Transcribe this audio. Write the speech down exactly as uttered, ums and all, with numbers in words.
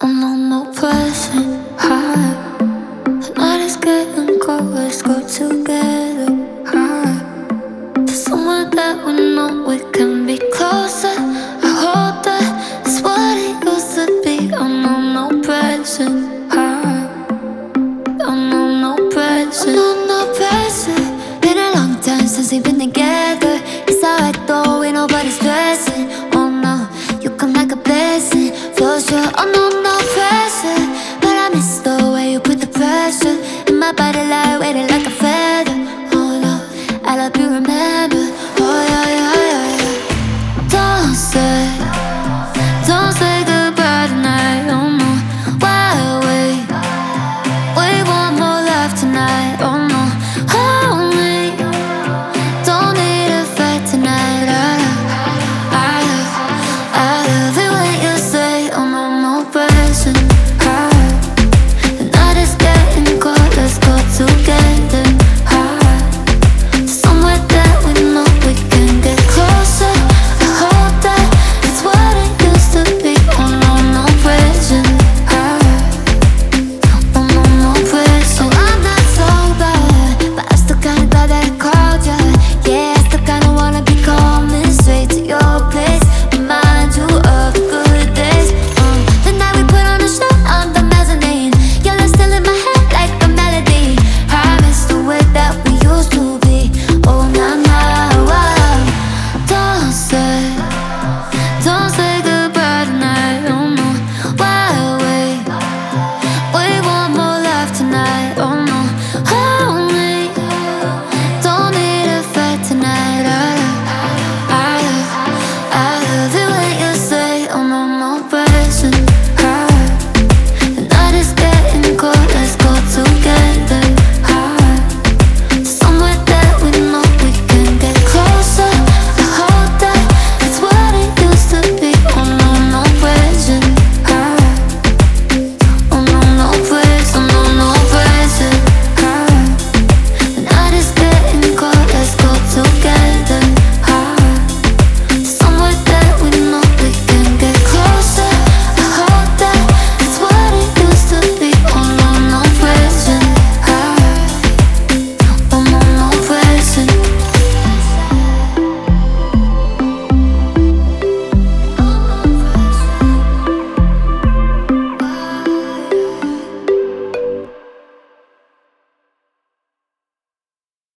I'm on no pressure, high. The night is getting cold, let's go together, high. To somewhere that we know we can be closer. I hope that it's what it used to be. I'm on no pressure, high. I'm on no pressure, I'm on no pressure. Been a long time since we've been together. It's alright though, ain't nobody stressing. Oh no, you come like a blessing, for sure. I'm on no pressure, but I miss the way you put the pressure in my body